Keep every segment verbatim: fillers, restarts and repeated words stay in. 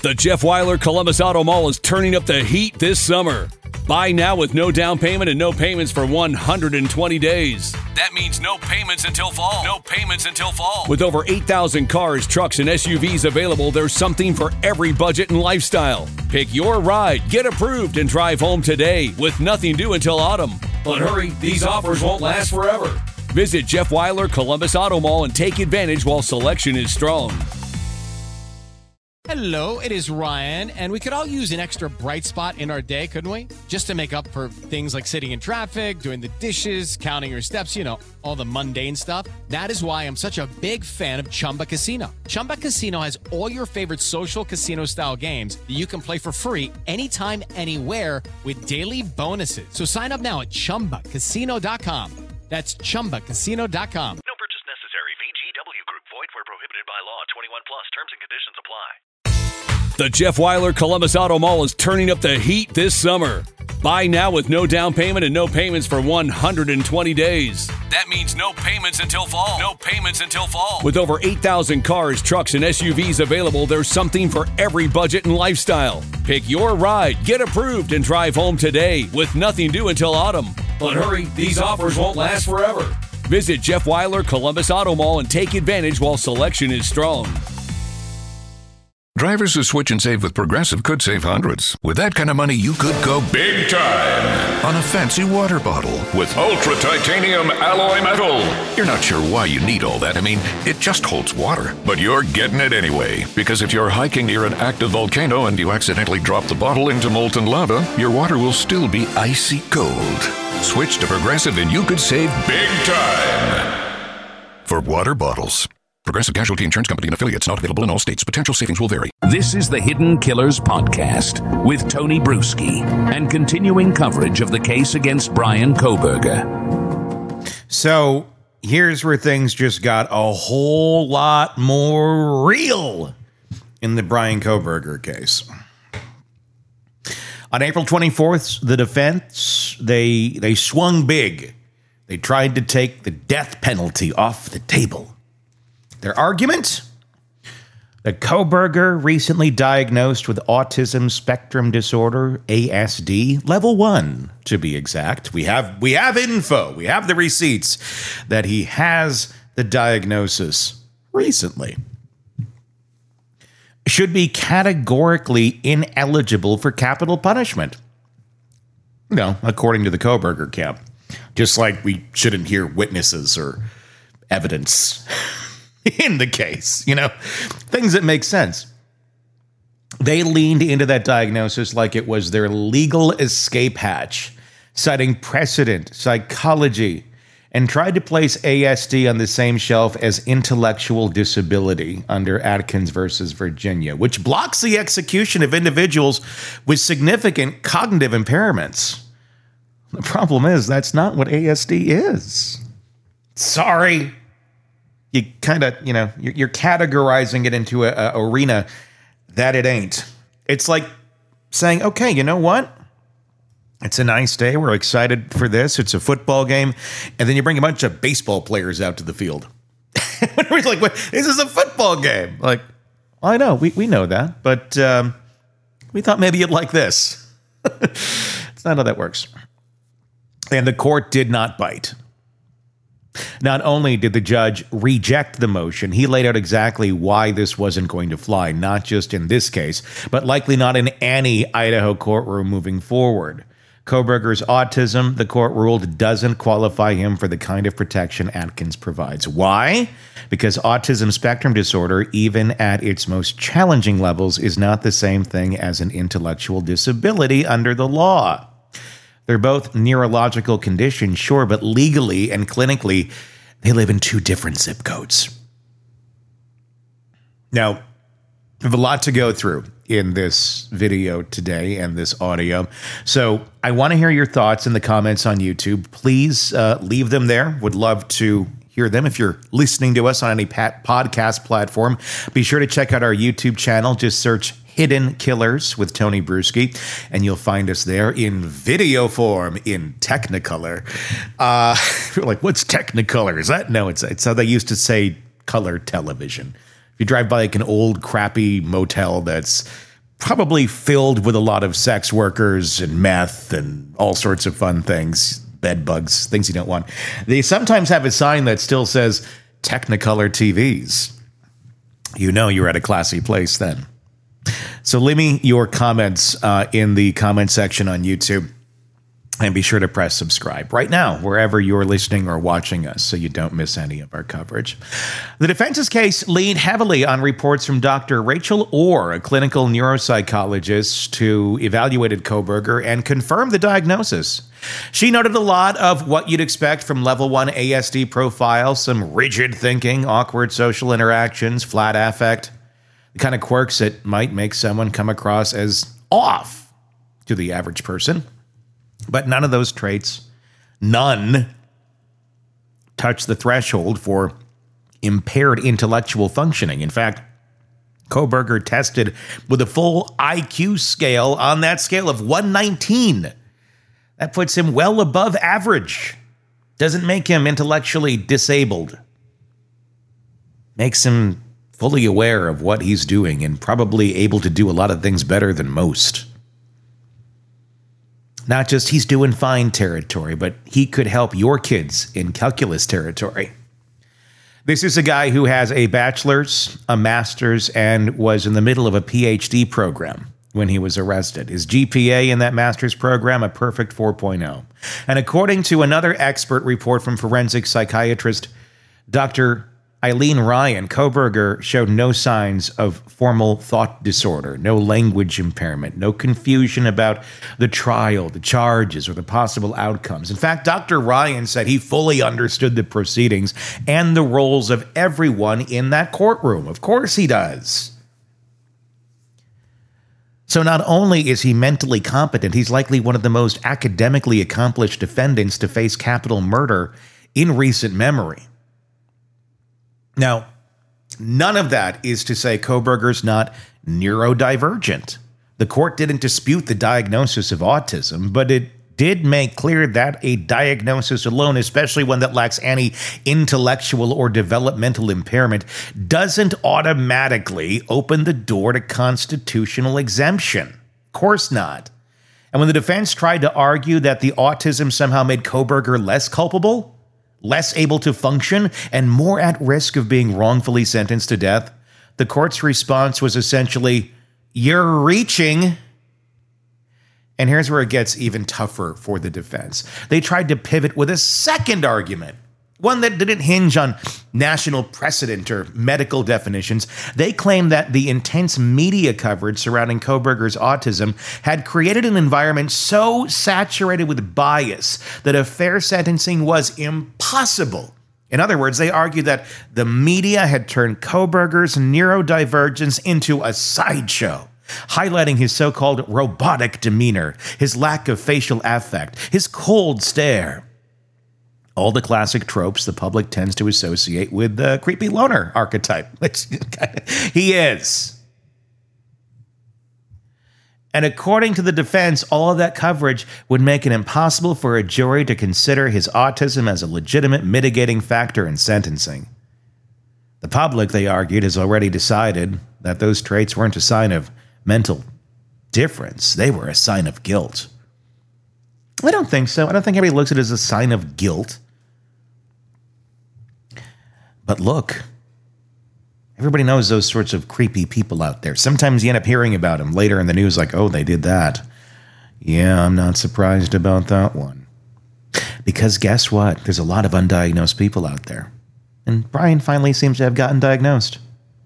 The Jeff Weiler Columbus Auto Mall is turning up the heat this summer. Buy now with no down payment and no payments for one hundred twenty days. That means no payments until fall. No payments until fall. With over eight thousand cars, trucks, and S U Vs available, there's something for every budget and lifestyle. Pick your ride, get approved, and drive home today with nothing due until autumn. But hurry, these offers won't last forever. Visit Jeff Weiler Columbus Auto Mall and take advantage while selection is strong. Hello, it is Ryan, and we could all use an extra bright spot in our day, couldn't we? Just to make up for things like sitting in traffic, doing the dishes, counting your steps, you know, all the mundane stuff. That is why I'm such a big fan of Chumba Casino. Chumba Casino has all your favorite social casino-style games that you can play for free anytime, anywhere with daily bonuses. So sign up now at chumba casino dot com. That's chumba casino dot com. No purchase necessary. V G W Group. Void where prohibited by law. twenty-one plus. Terms and conditions apply. The Jeff Weiler Columbus Auto Mall is turning up the heat this summer. Buy now with no down payment and no payments for one hundred twenty days. That means no payments until fall. No payments until fall. With over eight thousand cars, trucks, and S U Vs available, there's something for every budget and lifestyle. Pick your ride, get approved, and drive home today with nothing due until autumn. But hurry, these offers won't last forever. Visit Jeff Weiler Columbus Auto Mall and take advantage while selection is strong. Drivers who switch and save with Progressive could save hundreds. With that kind of money, you could go big time on a fancy water bottle with ultra titanium alloy metal. You're not sure why you need all that. I mean, it just holds water. But you're getting it anyway. Because if you're hiking near an active volcano and you accidentally drop the bottle into molten lava, your water will still be icy cold. Switch to Progressive and you could save big time for water bottles. Progressive Casualty Insurance Company and affiliates, not available in all states. Potential savings will vary. This is the Hidden Killers Podcast with Tony Bruschi and continuing coverage of the case against Bryan Kohberger. So here's where things just got a whole lot more real in the Bryan Kohberger case. On April twenty-fourth, the defense, they they swung big. They tried to take the death penalty off the table. Their argument? That Kohberger, recently diagnosed with autism spectrum disorder, A S D, level one, to be exact. We have we have info, we have the receipts that he has the diagnosis recently. Should be categorically ineligible for capital punishment. No, according to the Kohberger camp. Just like we shouldn't hear witnesses or evidence in the case, you know, things that make sense. They leaned into that diagnosis like it was their legal escape hatch, citing precedent, psychology, and tried to place A S D on the same shelf as intellectual disability under Atkins versus Virginia, which blocks the execution of individuals with significant cognitive impairments. The problem is that's not what A S D is. Sorry. You kind of, you know, you're, you're categorizing it into a, a arena that it ain't. It's like saying, okay, you know what? It's a nice day. We're excited for this. It's a football game. And then you bring a bunch of baseball players out to the field. We're like, what? This is a football game. Like, well, I know. We, we know that. But um, we thought maybe you'd like this. It's not how that works. And the court did not bite. Not only did the judge reject the motion, he laid out exactly why this wasn't going to fly, not just in this case, but likely not in any Idaho courtroom moving forward. Kohberger's autism, the court ruled, doesn't qualify him for the kind of protection Atkins provides. Why? Because autism spectrum disorder, even at its most challenging levels, is not the same thing as an intellectual disability under the law. They're both neurological conditions, sure, but legally and clinically, they live in two different zip codes. Now, we have a lot to go through in this video today and this audio. So I want to hear your thoughts in the comments on YouTube. Please uh, leave them there. Would love to hear them. If you're listening to us on any pat- podcast platform, be sure to check out our YouTube channel. Just search Hidden Killers with Tony Bruschi, and you'll find us there in video form, in Technicolor. Uh, you're like, what's Technicolor? Is that? No, it's, it's how they used to say color television. If you drive by like an old crappy motel that's probably filled with a lot of sex workers and meth and all sorts of fun things, bed bugs, things you don't want. They sometimes have a sign that still says Technicolor T Vs. You know you're at a classy place then. So leave me your comments uh, in the comment section on YouTube. And be sure to press subscribe right now, wherever you're listening or watching us, so you don't miss any of our coverage. The defense's case leaned heavily on reports from Doctor Rachel Orr, a clinical neuropsychologist who evaluated Kohberger and confirmed the diagnosis. She noted a lot of what you'd expect from level one A S D profiles, some rigid thinking, awkward social interactions, flat affect, the kind of quirks that might make someone come across as off to the average person. But none of those traits, none, touch the threshold for impaired intellectual functioning. In fact, Kohberger tested with a full I Q scale on that scale of one nineteen. That puts him well above average. Doesn't make him intellectually disabled. Makes him fully aware of what he's doing and probably able to do a lot of things better than most. Not just he's doing fine territory, but he could help your kids in calculus territory. This is a guy who has a bachelor's, a master's, and was in the middle of a P H D program when he was arrested. His G P A in that master's program, a perfect four point oh. And according to another expert report from forensic psychiatrist Doctor Eileen Ryan, Kohberger showed no signs of formal thought disorder, no language impairment, no confusion about the trial, the charges, or the possible outcomes. In fact, Doctor Ryan said he fully understood the proceedings and the roles of everyone in that courtroom. Of course he does. So not only is he mentally competent, he's likely one of the most academically accomplished defendants to face capital murder in recent memory. Now, none of that is to say Kohberger's not neurodivergent. The court didn't dispute the diagnosis of autism, but it did make clear that a diagnosis alone, especially one that lacks any intellectual or developmental impairment, doesn't automatically open the door to constitutional exemption. Of course not. And when the defense tried to argue that the autism somehow made Kohberger less culpable, less able to function, and more at risk of being wrongfully sentenced to death, the court's response was essentially, "You're reaching." And here's where it gets even tougher for the defense. They tried to pivot with a second argument, one that didn't hinge on national precedent or medical definitions. They claimed that the intense media coverage surrounding Kohberger's autism had created an environment so saturated with bias that a fair sentencing was impossible. In other words, they argued that the media had turned Kohberger's neurodivergence into a sideshow, highlighting his so-called robotic demeanor, his lack of facial affect, his cold stare. All the classic tropes the public tends to associate with the creepy loner archetype, which he is. And according to the defense, all of that coverage would make it impossible for a jury to consider his autism as a legitimate mitigating factor in sentencing. The public, they argued, has already decided that those traits weren't a sign of mental difference. They were a sign of guilt. I don't think so. I don't think anybody looks at it as a sign of guilt. But look, everybody knows those sorts of creepy people out there. Sometimes you end up hearing about them later in the news like, oh, they did that. Yeah, I'm not surprised about that one. Because guess what? There's a lot of undiagnosed people out there. And Brian finally seems to have gotten diagnosed.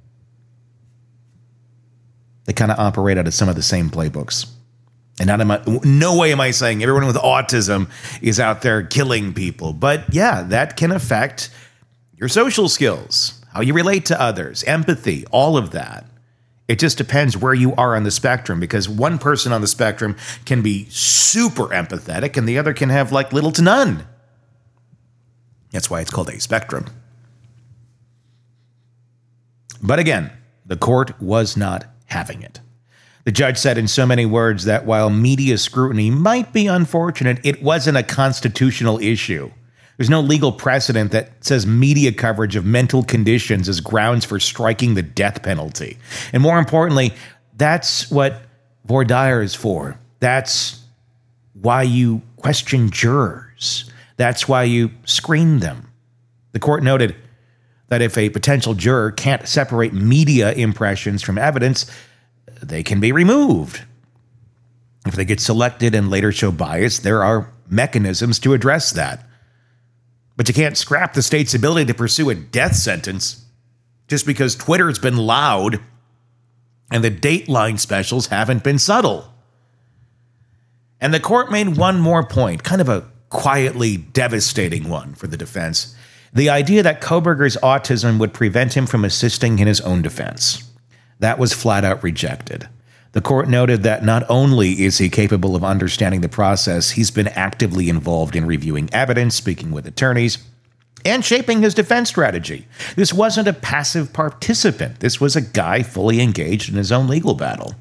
They kind of operate out of some of the same playbooks. And not am I, no way am I saying everyone with autism is out there killing people. But yeah, that can affect your social skills, how you relate to others, empathy, all of that. It just depends where you are on the spectrum, because one person on the spectrum can be super empathetic and the other can have like little to none. That's why it's called a spectrum. But again, the court was not having it. The judge said in so many words that while media scrutiny might be unfortunate, it wasn't a constitutional issue. There's no legal precedent that says media coverage of mental conditions is grounds for striking the death penalty. And more importantly, That's what voir dire is for. That's why you question jurors. That's why you screen them. The court noted that if a potential juror can't separate media impressions from evidence, they can be removed. If they get selected and later show bias, there are mechanisms to address that. But you can't scrap the state's ability to pursue a death sentence just because Twitter's been loud and the Dateline specials haven't been subtle. And the court made one more point, kind of a quietly devastating one for the defense. The idea that Kohberger's autism would prevent him from assisting in his own defense. That was flat out rejected. The court noted that not only is he capable of understanding the process, he's been actively involved in reviewing evidence, speaking with attorneys, and shaping his defense strategy. This wasn't a passive participant. This was a guy fully engaged in his own legal battle.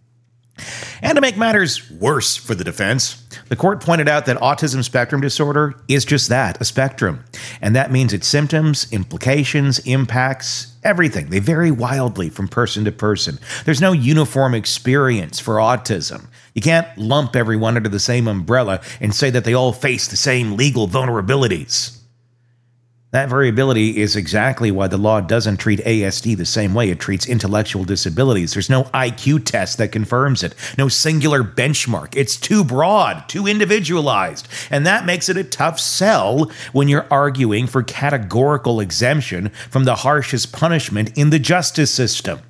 And to make matters worse for the defense, the court pointed out that autism spectrum disorder is just that, a spectrum. And that means its symptoms, implications, impacts, everything. They vary wildly from person to person. There's no uniform experience for autism. You can't lump everyone under the same umbrella and say that they all face the same legal vulnerabilities. That variability is exactly why the law doesn't treat A S D the same way it treats intellectual disabilities. There's no I Q test that confirms it, no singular benchmark. It's too broad, too individualized, and that makes it a tough sell when you're arguing for categorical exemption from the harshest punishment in the justice system.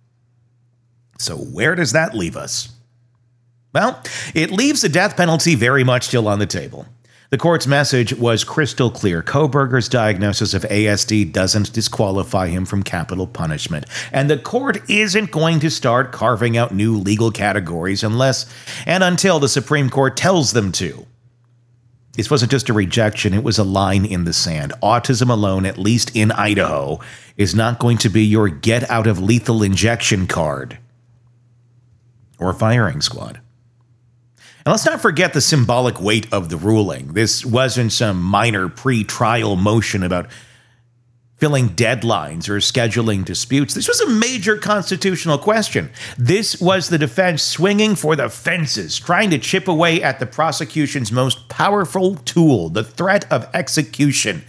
So where does that leave us? Well, it leaves the death penalty very much still on the table. The court's message was crystal clear. Kohberger's diagnosis of A S D doesn't disqualify him from capital punishment. And the court isn't going to start carving out new legal categories unless and until the Supreme Court tells them to. This wasn't just a rejection, it was a line in the sand. Autism alone, at least in Idaho, is not going to be your get out of lethal injection card or firing squad. And let's not forget the symbolic weight of the ruling. This wasn't some minor pre-trial motion about filling deadlines or scheduling disputes. This was a major constitutional question. This was the defense swinging for the fences, trying to chip away at the prosecution's most powerful tool, the threat of execution.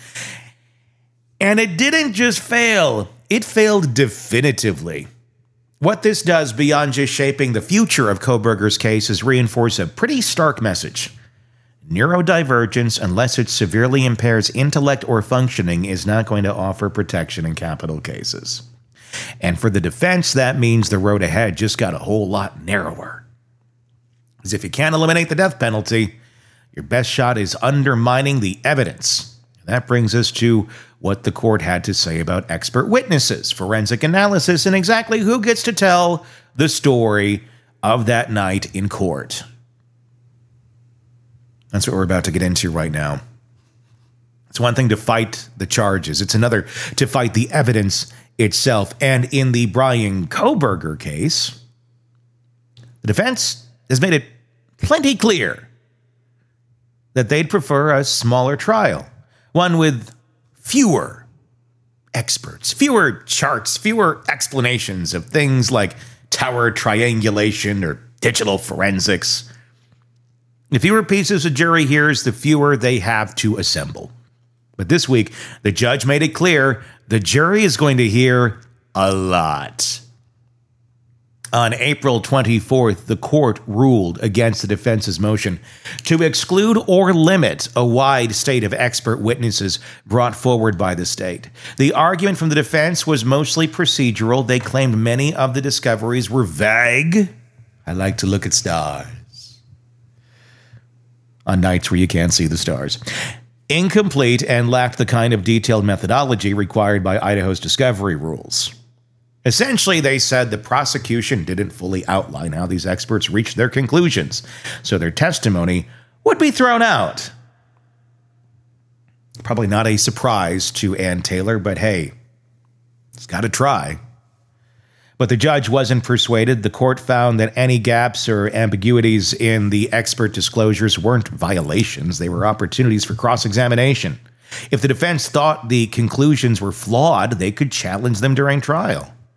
And it didn't just fail, it failed definitively. What this does, beyond just shaping the future of Kohberger's case, is reinforce a pretty stark message. Neurodivergence, unless it severely impairs intellect or functioning, is not going to offer protection in capital cases. And for the defense, that means the road ahead just got a whole lot narrower. Because if you can't eliminate the death penalty, your best shot is undermining the evidence. And that brings us to what the court had to say about expert witnesses, forensic analysis, and exactly who gets to tell the story of that night in court. That's what we're about to get into right now. It's one thing to fight the charges. It's another to fight the evidence itself. And in the Brian Kohberger case, the defense has made it plenty clear that they'd prefer a smaller trial, one with fewer experts, fewer charts, fewer explanations of things like tower triangulation or digital forensics. The fewer pieces a jury hears, the fewer they have to assemble. But this week, the judge made it clear the jury is going to hear a lot. On April twenty-fourth, the court ruled against the defense's motion to exclude or limit a wide slate of expert witnesses brought forward by the state. The argument from the defense was mostly procedural. They claimed many of the discoveries were vague. I like to look at stars on nights where you can't see the stars. Incomplete and lacked the kind of detailed methodology required by Idaho's discovery rules. Essentially, they said the prosecution didn't fully outline how these experts reached their conclusions, so their testimony would be thrown out. Probably not a surprise to Ann Taylor, but hey, it's got to try. But the judge wasn't persuaded. The court found that any gaps or ambiguities in the expert disclosures weren't violations. They were opportunities for cross-examination. If the defense thought the conclusions were flawed, they could challenge them during trial.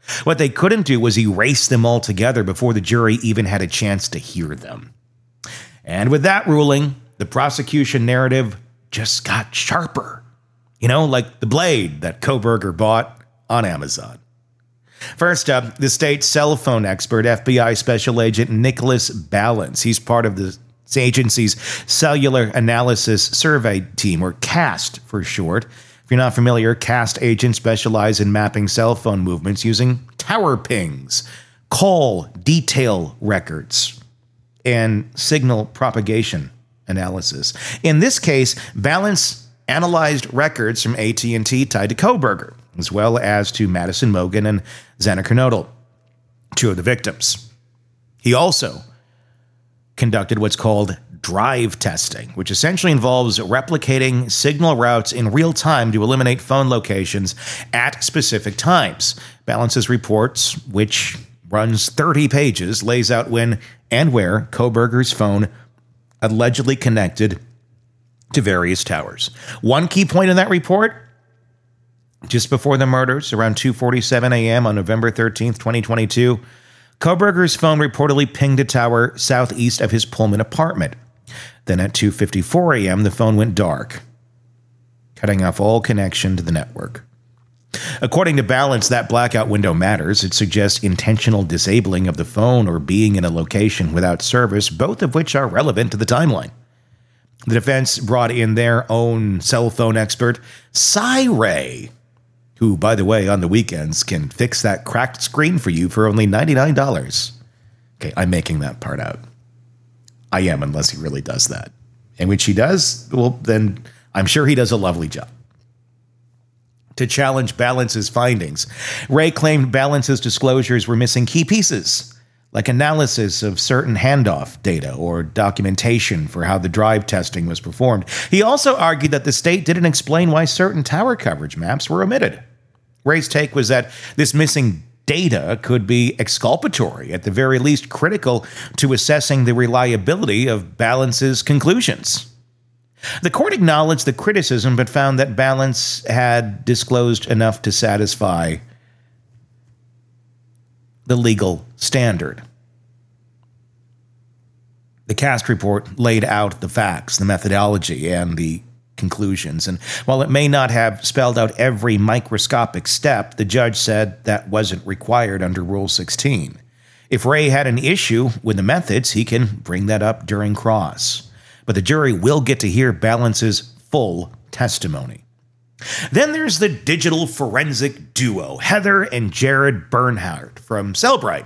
What they couldn't do was erase them altogether before the jury even had a chance to hear them. And with that ruling, the prosecution narrative just got sharper. You know, like the blade that Kohberger bought on Amazon. First up, the state cell phone expert, F B I Special Agent Nicholas Ballance. He's part of the agency's Cellular Analysis Survey Team, or CAST for short. If you're not familiar, CAST agents specialize in mapping cell phone movements using tower pings, call detail records, and signal propagation analysis. In this case, Ballance analyzed records from A T and T tied to Kohberger, as well as to Madison Mogen and Xana Kernodle, two of the victims. He also conducted what's called drive testing, which essentially involves replicating signal routes in real time to eliminate phone locations at specific times. Ballance's reports, which runs thirty pages, lays out when and where Kohberger's phone allegedly connected to various towers. One key point in that report: just before the murders, around two forty-seven a.m. on November thirteenth, twenty twenty-two, Kohberger's phone reportedly pinged a tower southeast of his Pullman apartment. Then at two fifty-four a.m., the phone went dark, cutting off all connection to the network. According to Ballance, that blackout window matters. It suggests intentional disabling of the phone or being in a location without service, both of which are relevant to the timeline. The defense brought in their own cell phone expert, Cy-Ray, who, by the way, on the weekends can fix that cracked screen for you for only ninety-nine dollars. Okay, I'm making that part out. I am, unless he really does that. And which he does, well, then I'm sure he does a lovely job. To challenge Ballance's findings, Ray claimed Ballance's disclosures were missing key pieces, like analysis of certain handoff data or documentation for how the drive testing was performed. He also argued that the state didn't explain why certain tower coverage maps were omitted. Ray's take was that this missing data could be exculpatory, at the very least critical to assessing the reliability of Ballance's conclusions. The court acknowledged the criticism, but found that Ballance had disclosed enough to satisfy the legal standard. The CAST report laid out the facts, the methodology, and the conclusions. And while it may not have spelled out every microscopic step, the judge said that wasn't required under Rule sixteen. If Ray had an issue with the methods, he can bring that up during cross. But the jury will get to hear Ballance's full testimony. Then there's the digital forensic duo, Heather and Jared Bernhardt from Cellbrite.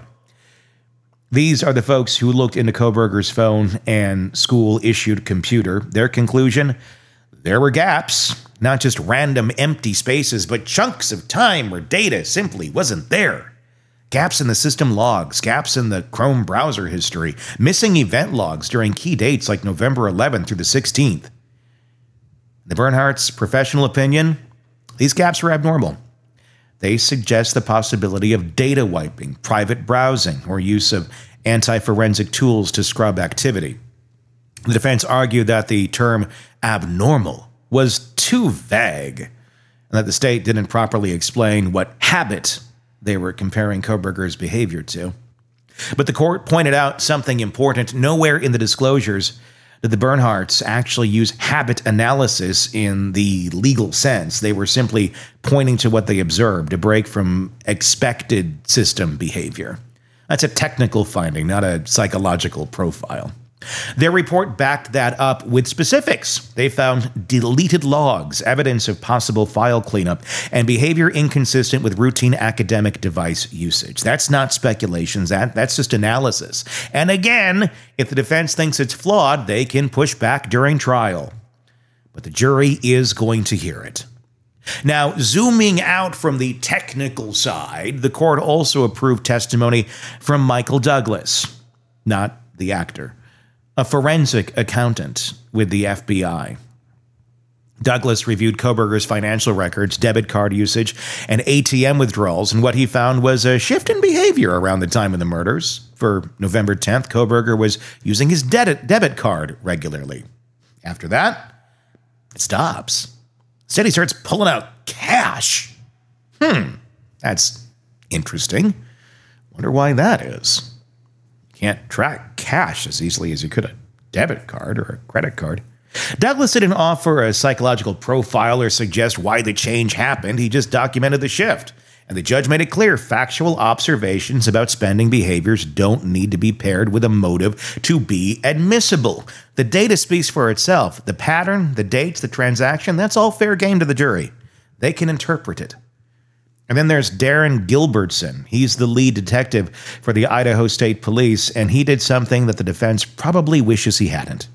These are the folks who looked into Kohberger's phone and school-issued computer. Their conclusion: there were gaps, not just random empty spaces, but chunks of time where data simply wasn't there. Gaps in the system logs, gaps in the Chrome browser history, missing event logs during key dates like November eleventh through the sixteenth. In the Bernhardt's professional opinion, these gaps were abnormal. They suggest the possibility of data wiping, private browsing, or use of anti-forensic tools to scrub activity. The defense argued that the term abnormal was too vague, and that the state didn't properly explain what habit they were comparing Kohberger's behavior to. But the court pointed out something important. Nowhere in the disclosures did the Bernhardts actually use habit analysis in the legal sense. They were simply pointing to what they observed, a break from expected system behavior. That's a technical finding, not a psychological profile. Their report backed that up with specifics. They found deleted logs, evidence of possible file cleanup, and behavior inconsistent with routine academic device usage. That's not speculations. That, that's just analysis. And again, if the defense thinks it's flawed, they can push back during trial. But the jury is going to hear it. Now, zooming out from the technical side, the court also approved testimony from Michael Douglas, not the actor, a forensic accountant with the F B I. Douglas reviewed Kohberger's financial records, debit card usage, and A T M withdrawals, and what he found was a shift in behavior around the time of the murders. For November tenth, Kohberger was using his debit, debit card regularly. After that, it stops. Instead, he starts pulling out cash. Hmm, that's Interesting. Wonder why that is. Can't track cash as easily as you could a debit card or a credit card. Douglas didn't offer a psychological profile or suggest why the change happened. He just documented the shift. And the judge made it clear factual observations about spending behaviors don't need to be paired with a motive to be admissible. The data speaks for itself. The pattern, the dates, the transaction, that's all fair game to the jury. They can interpret it. And then there's Darren Gilbertson. He's the lead detective for the Idaho State Police, and he did something that the defense probably wishes he hadn't.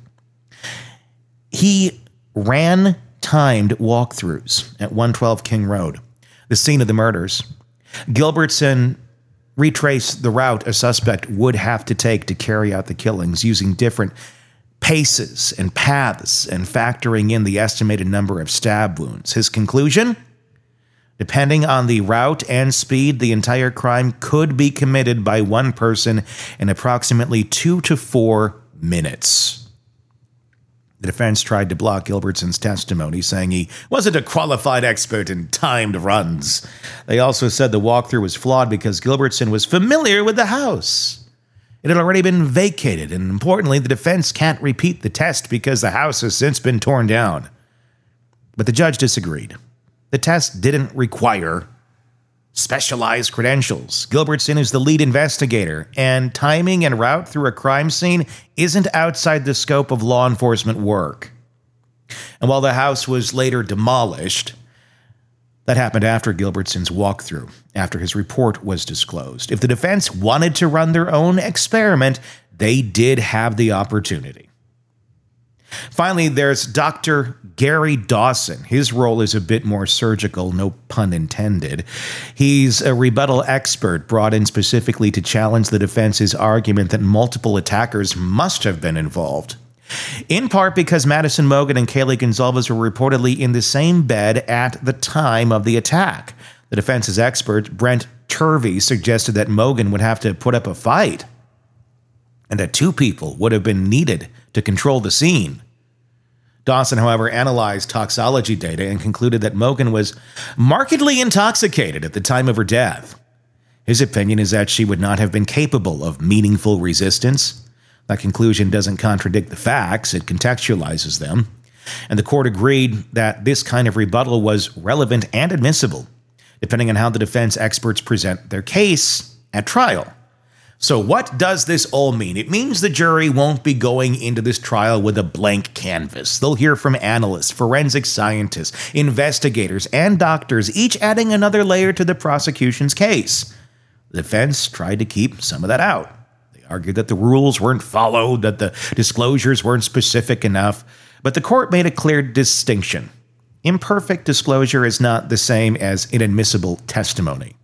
He ran timed walkthroughs at one twelve King Road, the scene of the murders. Gilbertson retraced the route a suspect would have to take to carry out the killings using different paces and paths and factoring in the estimated number of stab wounds. His conclusion? Depending on the route and speed, the entire crime could be committed by one person in approximately two to four minutes. The defense tried to block Gilbertson's testimony, saying he wasn't a qualified expert in timed runs. They also said the walkthrough was flawed because Gilbertson was familiar with the house. It had already been vacated, and importantly, the defense can't repeat the test because the house has since been torn down. But the judge disagreed. The test didn't require specialized credentials. Gilbertson is the lead investigator, and timing and route through a crime scene isn't outside the scope of law enforcement work. And while the house was later demolished, that happened after Gilbertson's walkthrough, after his report was disclosed. If the defense wanted to run their own experiment, they did have the opportunity. Finally, there's Doctor Gary Dawson. His role is a bit more surgical, no pun intended. He's a rebuttal expert brought in specifically to challenge the defense's argument that multiple attackers must have been involved. In part because Madison Mogen and Kaylee Gonzalez were reportedly in the same bed at the time of the attack. The defense's expert, Brent Turvey, suggested that Mogen would have to put up a fight and that two people would have been needed to control the scene. Dawson, however, analyzed toxology data and concluded that Mogen was markedly intoxicated at the time of her death. His opinion is that she would not have been capable of meaningful resistance. That conclusion doesn't contradict the facts, it contextualizes them. And the court agreed that this kind of rebuttal was relevant and admissible, depending on how the defense experts present their case at trial. So what does this all mean? It means the jury won't be going into this trial with a blank canvas. They'll hear from analysts, forensic scientists, investigators, and doctors, each adding another layer to the prosecution's case. The defense tried to keep some of that out. They argued that the rules weren't followed, that the disclosures weren't specific enough, but the court made a clear distinction. Imperfect disclosure is not the same as inadmissible testimony.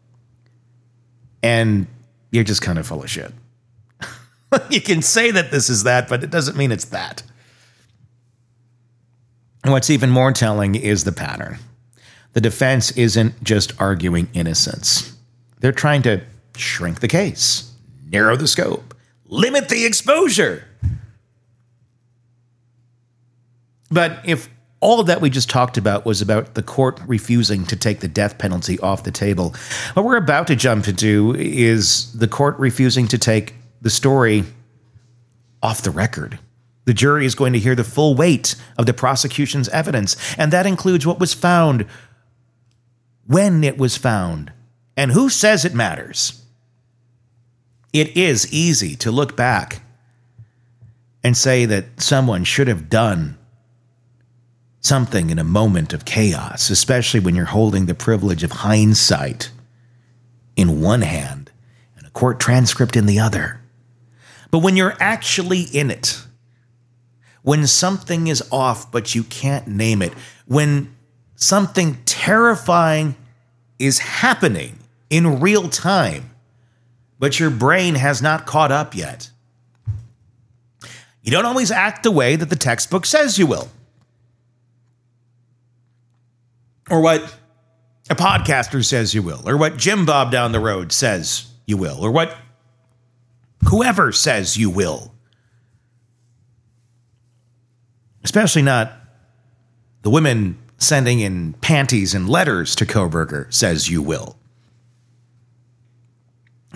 And you're just kind of full of shit. You can say that this is that, but it doesn't mean it's that. And what's even more telling is the pattern. The defense isn't just arguing innocence. They're trying to shrink the case, narrow the scope, limit the exposure. But if all of that we just talked about was about the court refusing to take the death penalty off the table, what we're about to jump into is the court refusing to take the story off the record. The jury is going to hear the full weight of the prosecution's evidence, and that includes what was found, when it was found, and who says it matters. It is easy to look back and say that someone should have done something in a moment of chaos, especially when you're holding the privilege of hindsight in one hand and a court transcript in the other. But when you're actually in it, when something is off but you can't name it, when something terrifying is happening in real time, but your brain has not caught up yet, you don't always act the way that the textbook says you will. Or what a podcaster says you will, or what Jim Bob down the road says you will, or what whoever says you will. Especially not the women sending in panties and letters to Kohberger says you will.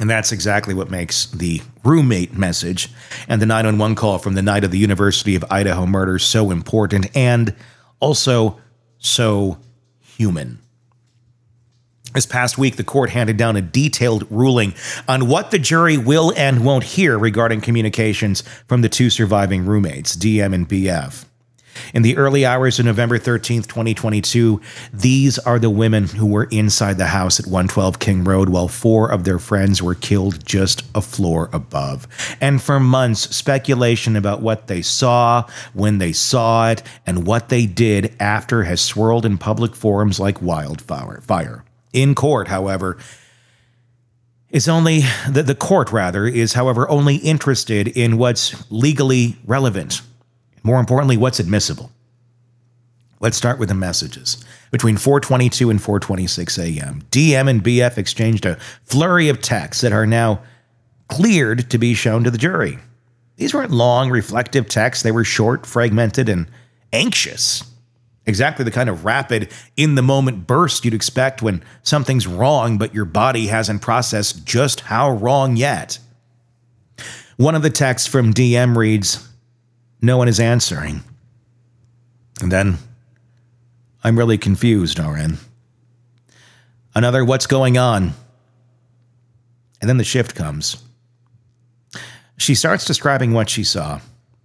And that's exactly what makes the roommate message and the nine one one call from the night of the University of Idaho murder so important and also so human. This past week, the court handed down a detailed ruling on what the jury will and won't hear regarding communications from the two surviving roommates, D M and B F. In the early hours of November thirteenth, twenty twenty-two, these are the women who were inside the house at one twelve King Road while four of their friends were killed just a floor above. And for months, speculation about what they saw, when they saw it, and what they did after has swirled in public forums like wildfire. Fire. In court, however, is only the, the court rather is, however, only interested in what's legally relevant. More importantly, what's admissible. Let's start with the messages. Between four twenty-two and four twenty-six a.m., D M and B F exchanged a flurry of texts that are now cleared to be shown to the jury. These weren't long, reflective texts. They were short, fragmented, and anxious. Exactly the kind of rapid, in-the-moment burst you'd expect when something's wrong, but your body hasn't processed just how wrong yet. One of the texts from D M reads, "No one is answering." And then, "I'm really confused, R N." Another, "What's going on?" And then the shift comes. She starts describing what she saw.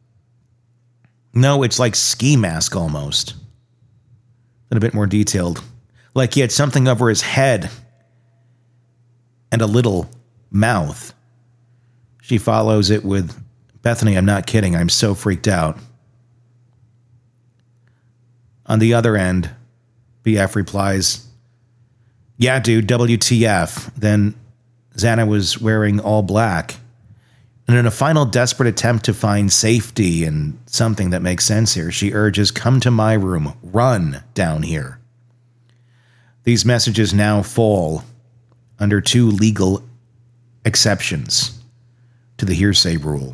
No, it's like ski mask almost. Then a bit more detailed. Like he had something over his head and a little mouth. She follows it with, "Bethany, I'm not kidding. I'm so freaked out." On the other end, B F replies, "Yeah, dude, W T F. Then Xana was wearing all black. And in a final desperate attempt to find safety and something that makes sense here, she urges, 'Come to my room. Run down here.'" These messages now fall under two legal exceptions to the hearsay rule.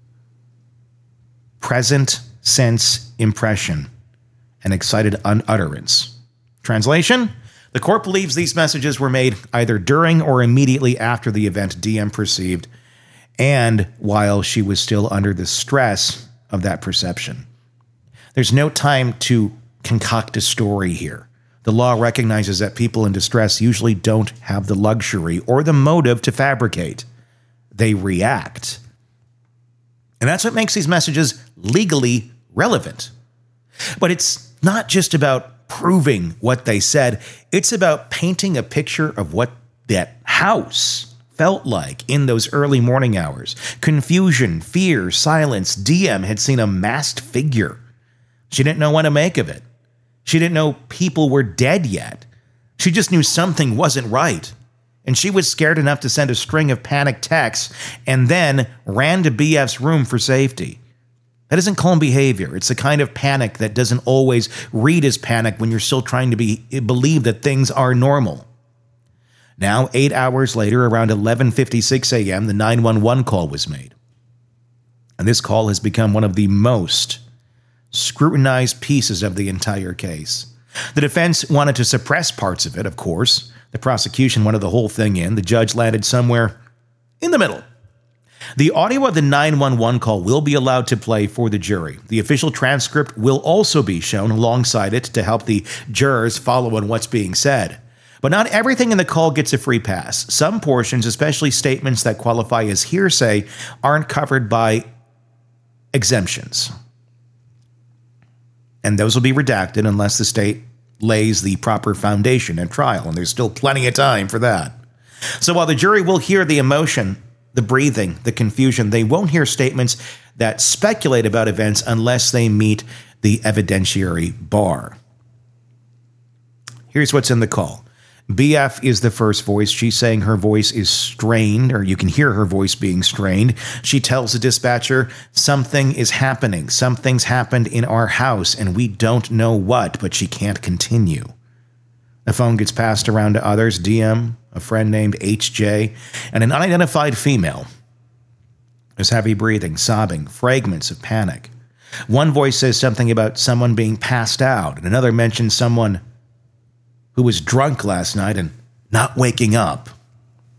Present sense impression and excited unutterance. Translation? The court believes these messages were made either during or immediately after the event D M perceived, and while she was still under the stress of that perception. There's no time to concoct a story here. The law recognizes that people in distress usually don't have the luxury or the motive to fabricate. They react. And that's what makes these messages legally relevant. But it's not just about proving what they said. It's about painting a picture of what that house felt like in those early morning hours. Confusion, fear, silence. D M had seen a masked figure. She didn't know what to make of it. She didn't know people were dead yet. She just knew something wasn't right. And she was scared enough to send a string of panic texts and then ran to B F's room for safety. That isn't calm behavior. It's the kind of panic that doesn't always read as panic when you're still trying to be believe that things are normal. Now, eight hours later, around eleven fifty-six a.m., the nine one one call was made. And this call has become one of the most scrutinized pieces of the entire case. The defense wanted to suppress parts of it, of course. The prosecution wanted the whole thing in. The judge landed somewhere in the middle. The audio of the nine one one call will be allowed to play for the jury. The official transcript will also be shown alongside it to help the jurors follow on what's being said. But not everything in the call gets a free pass. Some portions, especially statements that qualify as hearsay, aren't covered by exemptions. And those will be redacted unless the state lays the proper foundation at trial, and there's still plenty of time for that. So while the jury will hear the emotion, the breathing, the confusion, they won't hear statements that speculate about events unless they meet the evidentiary bar. Here's what's in the call. B F is the first voice. She's saying her voice is strained, or you can hear her voice being strained. She tells the dispatcher, something is happening. Something's happened in our house, and we don't know what, but she can't continue. The phone gets passed around to others, D M, a friend named H J, and an unidentified female. There's heavy breathing, sobbing, fragments of panic. One voice says something about someone being passed out, and another mentions someone who was drunk last night and not waking up.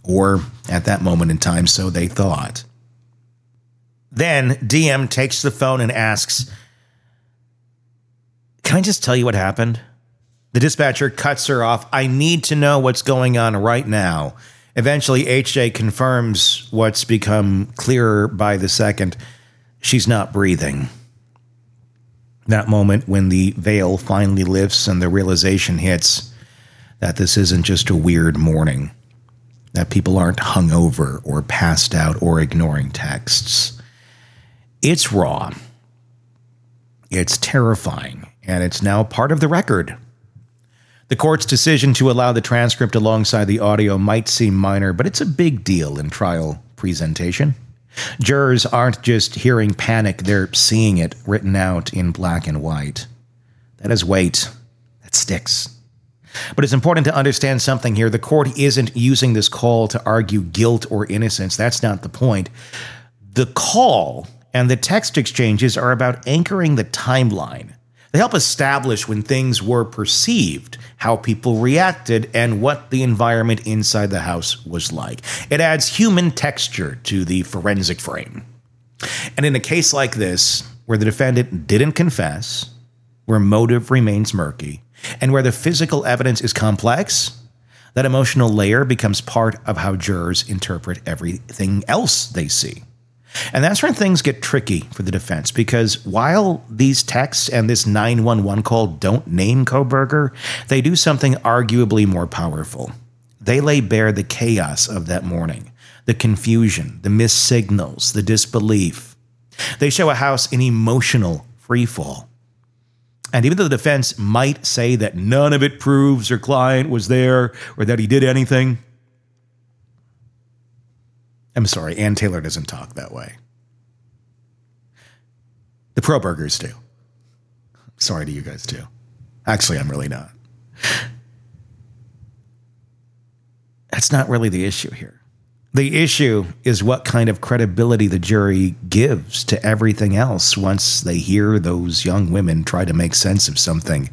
Or, at that moment in time, so they thought. Then, D M takes the phone and asks, "Can I just tell you what happened?" The dispatcher cuts her off. "I need to know what's going on right now." Eventually, H J confirms what's become clearer by the second. She's not breathing. That moment when the veil finally lifts and the realization hits that this isn't just a weird morning, that people aren't hungover or passed out or ignoring texts. It's raw. It's terrifying, and it's now part of the record. The court's decision to allow the transcript alongside the audio might seem minor, but it's a big deal in trial presentation. Jurors aren't just hearing panic, they're seeing it written out in black and white. That is weight. That sticks. But it's important to understand something here. The court isn't using this call to argue guilt or innocence. That's not the point. The call and the text exchanges are about anchoring the timeline. They help establish when things were perceived, how people reacted, and what the environment inside the house was like. It adds human texture to the forensic frame. And in a case like this, where the defendant didn't confess, where motive remains murky, and where the physical evidence is complex, that emotional layer becomes part of how jurors interpret everything else they see. And that's when things get tricky for the defense, because while these texts and this nine one one call don't name Kohberger, they do something arguably more powerful. They lay bare the chaos of that morning, the confusion, the missed signals, the disbelief. They show a house in emotional freefall. And even though the defense might say that none of it proves her client was there or that he did anything, I'm sorry, Ann Taylor doesn't talk that way. The Kohbergers do. Sorry to you guys too. Actually, I'm really not. That's not really the issue here. The issue is what kind of credibility the jury gives to everything else once they hear those young women try to make sense of something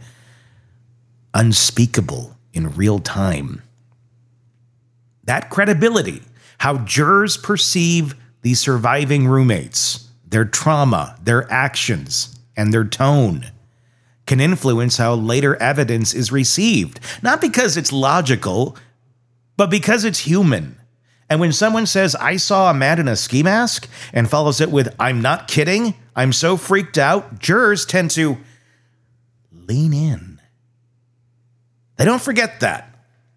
unspeakable in real time. That credibility, how jurors perceive the surviving roommates, their trauma, their actions, and their tone, can influence how later evidence is received. Not because it's logical, but because it's human. And when someone says, "I saw a man in a ski mask," and follows it with, "I'm not kidding, I'm so freaked out," jurors tend to lean in. They don't forget that.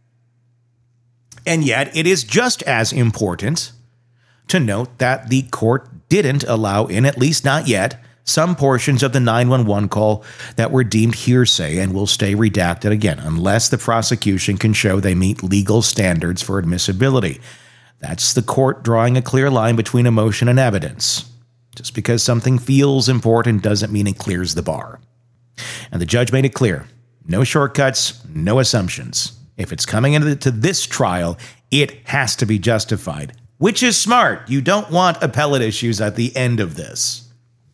And yet, it is just as important to note that the court didn't allow in, at least not yet, some portions of the nine one one call that were deemed hearsay and will stay redacted again, unless the prosecution can show they meet legal standards for admissibility. That's the court drawing a clear line between emotion and evidence. Just because something feels important doesn't mean it clears the bar. And the judge made it clear. No shortcuts, no assumptions. If it's coming into this trial, it has to be justified, which is smart. You don't want appellate issues at the end of this.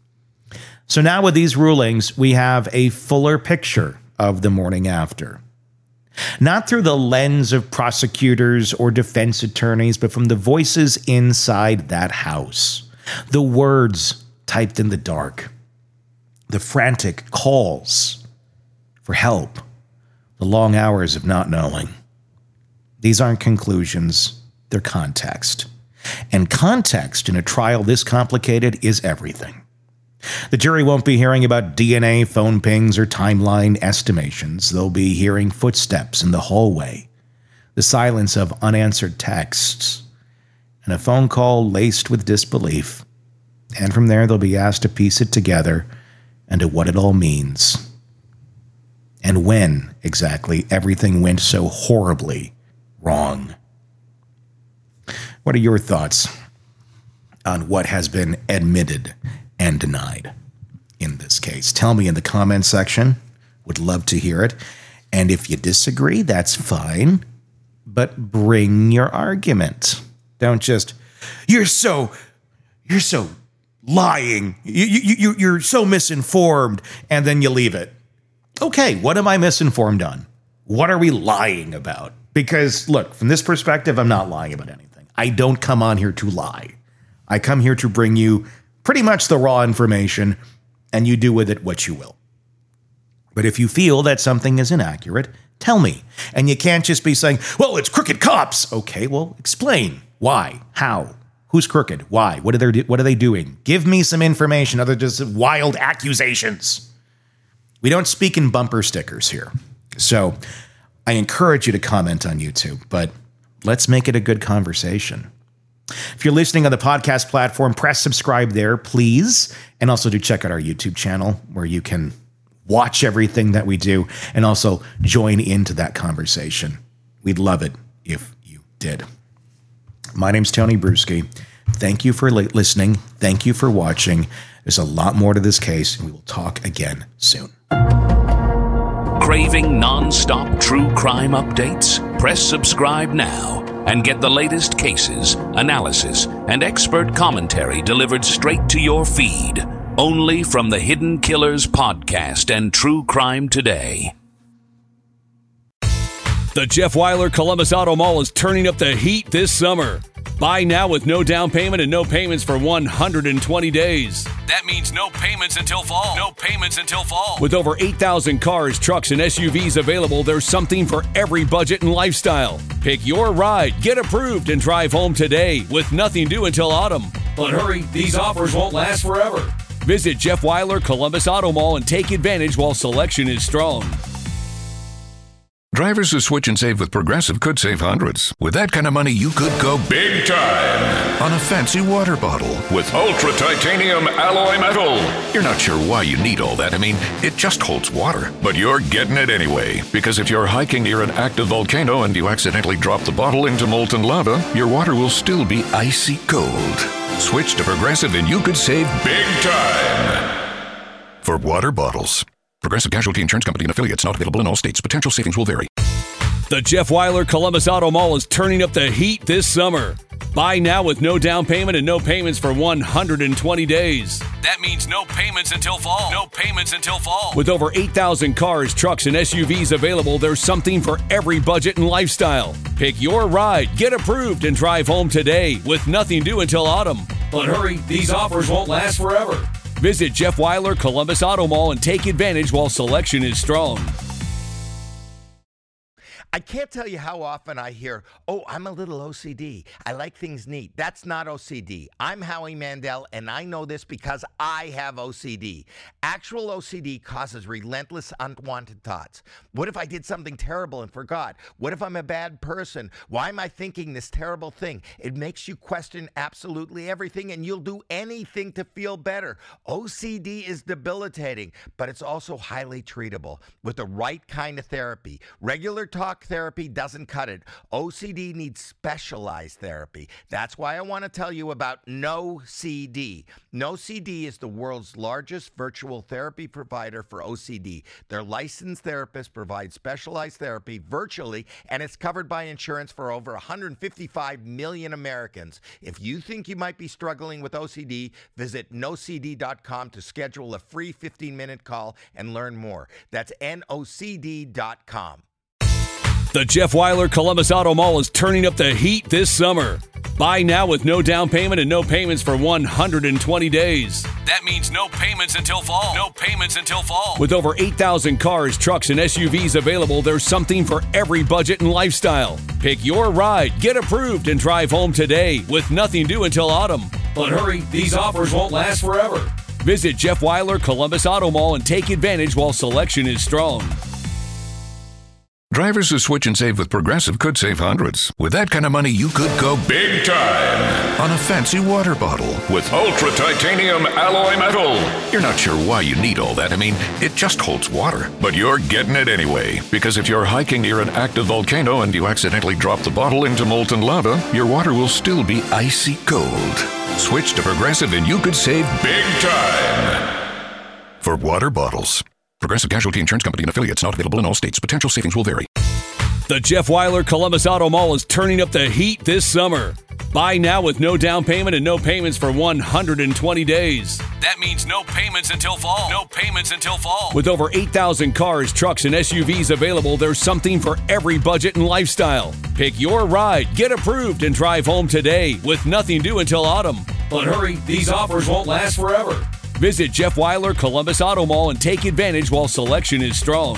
So now with these rulings, we have a fuller picture of the morning after. Not through the lens of prosecutors or defense attorneys, but from the voices inside that house. The words typed in the dark. The frantic calls for help. The long hours of not knowing. These aren't conclusions, they're context. And context in a trial this complicated is everything. The jury won't be hearing about D N A, phone pings, or timeline estimations. They'll be hearing footsteps in the hallway, the silence of unanswered texts, and a phone call laced with disbelief. And from there, they'll be asked to piece it together and to what it all means. And when, exactly, everything went so horribly wrong. What are your thoughts on what has been admitted and denied in this case? Tell me in the comments section. Would love to hear it. And if you disagree, that's fine. But bring your argument. Don't just, you're so, you're so lying. You, you, you, you're so misinformed. And then you leave it. Okay, what am I misinformed on? What are we lying about? Because, look, from this perspective, I'm not lying about anything. I don't come on here to lie. I come here to bring you pretty much the raw information, and you do with it what you will. But if you feel that something is inaccurate, tell me. And you can't just be saying, well, it's crooked cops. Okay, well, explain. Why? How? Who's crooked? Why? What are they, what are they doing? Give me some information other than just wild accusations. We don't speak in bumper stickers here. So I encourage you to comment on YouTube, but let's make it a good conversation. If you're listening on the podcast platform, press subscribe there, please. And also do check out our YouTube channel where you can watch everything that we do and also join into that conversation. We'd love it if you did. My name's Tony Bruschi. Thank you for li- listening. Thank you for watching. There's a lot more to this case, and we will talk again soon. Craving non-stop true crime updates? Press subscribe now and get the latest cases, analysis, and expert commentary delivered straight to your feed. Only from the Hidden Killers podcast and True Crime Today. The Jeff Wyler Columbus Auto Mall is turning up the heat this summer. Buy now with no down payment and no payments for one hundred twenty days. That means no payments until fall. No payments until fall. With over eight thousand cars, trucks, and S U Vs available, there's something for every budget and lifestyle. Pick your ride, get approved, and drive home today with nothing due until autumn. But hurry, these offers won't last forever. Visit Jeff Wyler Columbus Auto Mall and take advantage while selection is strong. Drivers who switch and save with Progressive could save hundreds. With that kind of money, you could go big time on a fancy water bottle with ultra titanium alloy metal. You're not sure why you need all that. I mean, it just holds water. But you're getting it anyway. Because if you're hiking near an active volcano and you accidentally drop the bottle into molten lava, your water will still be icy cold. Switch to Progressive and you could save big time for water bottles. Progressive Casualty Insurance Company and affiliates, not available in all states. Potential savings will vary. The Jeff Wyler Columbus Auto Mall is turning up the heat this summer. Buy now with no down payment and no payments for one hundred twenty days. That means no payments until fall. No payments until fall. With over eight thousand cars, trucks, and S U Vs available, there's something for every budget and lifestyle. Pick your ride, get approved, and drive home today with nothing due until autumn. But hurry, these offers won't last forever. Visit Jeff Wyler Columbus Auto Mall and take advantage while selection is strong. I can't tell you how often I hear, oh, I'm a little O C D. I like things neat. That's not O C D. I'm Howie Mandel, and I know this because I have O C D. Actual O C D causes relentless, unwanted thoughts. What if I did something terrible and forgot? What if I'm a bad person? Why am I thinking this terrible thing? It makes you question absolutely everything, and you'll do anything to feel better. O C D is debilitating, but it's also highly treatable with the right kind of therapy. Regular talk therapy doesn't cut it. O C D needs specialized therapy. That's why I want to tell you about NoCD. NoCD is the world's largest virtual therapy provider for O C D. Their licensed therapists provide specialized therapy virtually, and it's covered by insurance for over one hundred fifty-five million Americans. If you think you might be struggling with O C D, visit no c d dot com to schedule a free fifteen-minute call and learn more. That's N O C D dot com. The Jeff Wyler Columbus Auto Mall is turning up the heat this summer. Buy now with no down payment and no payments for one hundred twenty days. That means no payments until fall. No payments until fall. With over eight thousand cars, trucks, and S U Vs available, there's something for every budget and lifestyle. Pick your ride, get approved, and drive home today with nothing due until autumn. But hurry, these offers won't last forever. Visit Jeff Wyler Columbus Auto Mall and take advantage while selection is strong. Drivers who switch and save with Progressive could save hundreds. With that kind of money, you could go big time on a fancy water bottle with ultra titanium alloy metal. You're not sure why you need all that. I mean, it just holds water. But you're getting it anyway. Because if you're hiking near an active volcano and you accidentally drop the bottle into molten lava, your water will still be icy cold. Switch to Progressive and you could save big time for water bottles. Progressive Casualty Insurance Company and affiliates, not available in all states. Potential savings will vary. The Jeff Weiler Columbus Auto Mall is turning up the heat this summer. Buy now with no down payment and no payments for one hundred twenty days. That means no payments until fall. No payments until fall. With over eight thousand cars, trucks, and S U Vs available, there's something for every budget and lifestyle. Pick your ride, get approved, and drive home today with nothing due until autumn. But hurry, these offers won't last forever. Visit Jeff Weiler Columbus Auto Mall and take advantage while selection is strong.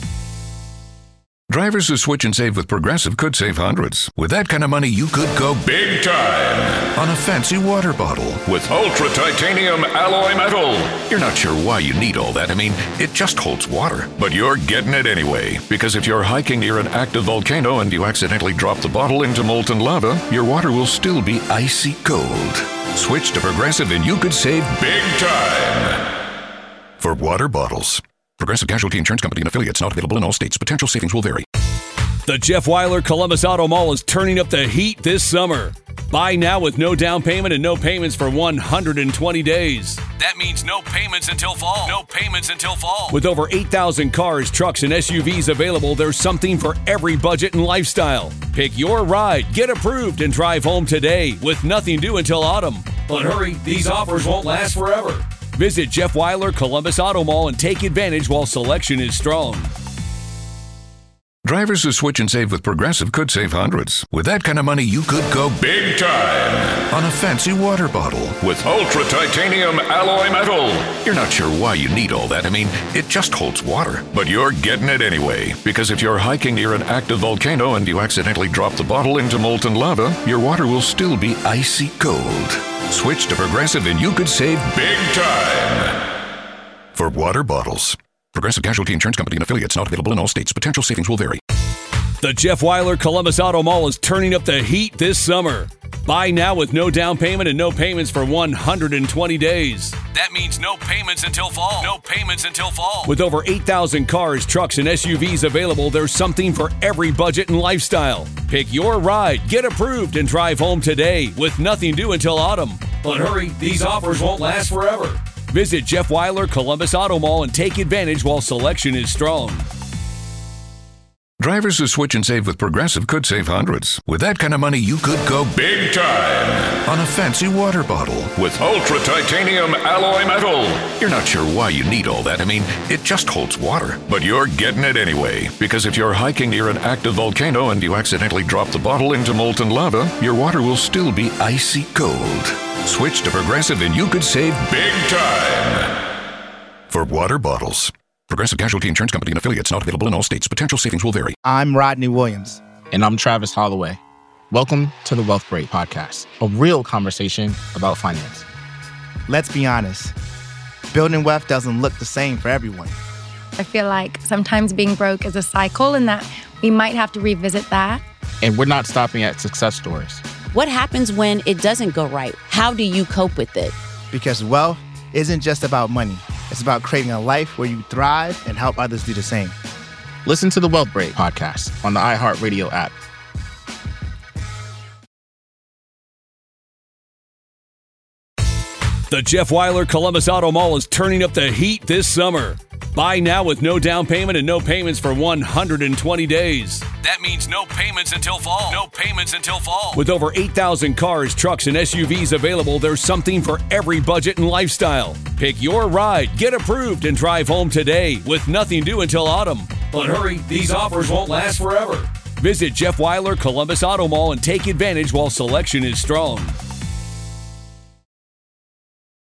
Drivers who switch and save with Progressive could save hundreds. With that kind of money, you could go big time on a fancy water bottle with ultra titanium alloy metal. You're not sure why you need all that. I mean, it just holds water. But you're getting it anyway, because if you're hiking near an active volcano and you accidentally drop the bottle into molten lava, your water will still be icy cold. Switch to Progressive and you could save big time for water bottles. Progressive Casualty Insurance Company and affiliates, not available in all states. Potential savings will vary. The Jeff Weiler Columbus Auto Mall is turning up the heat this summer. Buy now with no down payment and no payments for one hundred twenty days. That means no payments until fall. No payments until fall. With over eight thousand cars, trucks, and S U Vs available, there's something for every budget and lifestyle. Pick your ride, get approved, and drive home today with nothing due until autumn. But hurry, these offers won't last forever. Visit Jeff Weiler Columbus Auto Mall and take advantage while selection is strong. Drivers who switch and save with Progressive could save hundreds. With that kind of money, you could go big time on a fancy water bottle with ultra titanium alloy metal. You're not sure why you need all that. I mean, it just holds water. But you're getting it anyway, because if you're hiking near an active volcano and you accidentally drop the bottle into molten lava, your water will still be icy cold. Switch to Progressive and you could save big time for water bottles. Progressive Casualty Insurance Company and affiliates, not available in all states. Potential savings will vary. The Jeff Weiler Columbus Auto Mall is turning up the heat this summer. Buy now with no down payment and no payments for one hundred twenty days. That means no payments until fall. No payments until fall. With over eight thousand cars, trucks, and S U Vs available, there's something for every budget and lifestyle. Pick your ride, get approved, and drive home today with nothing due until autumn. But hurry, these offers won't last forever. Visit Jeff Weiler Columbus Auto Mall and take advantage while selection is strong. Drivers who switch and save with Progressive could save hundreds. With that kind of money, you could go big time on a fancy water bottle with ultra titanium alloy metal. You're not sure why you need all that. I mean, it just holds water. But you're getting it anyway, because if you're hiking near an active volcano and you accidentally drop the bottle into molten lava, your water will still be icy cold. Switch to Progressive and you could save big time for water bottles. Progressive Casualty Insurance Company and affiliates, not available in all states. Potential savings will vary. I'm Rodney Williams. And I'm Travis Holloway. Welcome to the Wealth Break Podcast, a real conversation about finance. Let's be honest. Building wealth doesn't look the same for everyone. I feel like sometimes being broke is a cycle and that we might have to revisit that. And we're not stopping at success stories. What happens when it doesn't go right? How do you cope with it? Because wealth isn't just about money. It's about creating a life where you thrive and help others do the same. Listen to the Wealth Break Podcast on the iHeartRadio app. The Jeff Weiler Columbus Auto Mall is turning up the heat this summer. Buy now with no down payment and no payments for one hundred twenty days. That means no payments until fall. No payments until fall. With over eight thousand cars, trucks, and S U Vs available, there's something for every budget and lifestyle. Pick your ride, get approved, and drive home today with nothing due until autumn. But hurry, these offers won't last forever. Visit Jeff Weiler Columbus Auto Mall and take advantage while selection is strong.